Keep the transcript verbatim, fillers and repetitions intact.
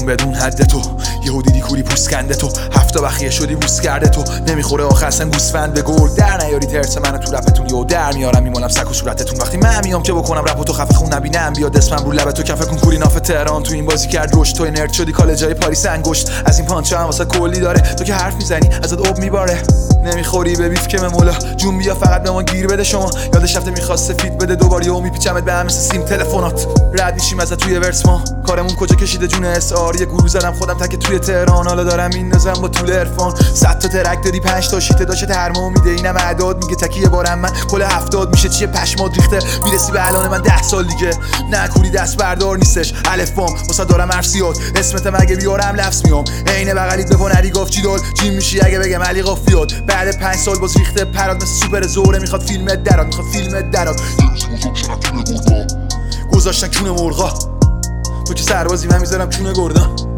بدون حد تو یهو دیدی کوری پوست کنده تو هفتا بخیه شدی بوس کرده تو نمیخوره آخه اصلا گوسفند به گرگ در نیاری ترس منو تو رپتون یهو در میارم میمونم سک و صورتتون وقتی من میام که بکنم رپو تو خفه خون نبینم بیاد اسمم رو لب تو کف کنکوری ناف تهران تو این بازی کرد رشد تو نرد شدی کالجای پاریس انگشت از این پانچا هم واسه کلی داره تو که حرف میزنی ازت آب میباره نمیخوری به بیف که به مولا جون بیا فقط به ما گیر بده شما یادش رفته میخواست سفید بده دوباره و میپیچمت به هم مثل سیم تلفنات رد میشیم ازت توی ورس ما کارمون کجا کشیده جون اس آر یه گروه زدم خودم تک توی تهران حالا دارم میندازم با طول عرفان صد تا ترک دادی پنج تا شیته داشته ترمو میده اینم اعداد میگه تکیه بارم من کل هفتاد میشه چیه پشمات ریخته میرسی به الان من ده سال دیگه نه کوری دست بردار نیستش الف بام واسه دارم ارسیات اسمت مگه بیارم لفظ میام عین بغلیت بپن علی گاف چی دال چی میشی اگه بگم علی قافیات بعد پنج سال باز ریخته پرات مثل سوپر زوره میخواد فیلمت درات میخواد فیلمت درات گذاشتن کونه مرغا تو که سربازی من میذارم کونه گردان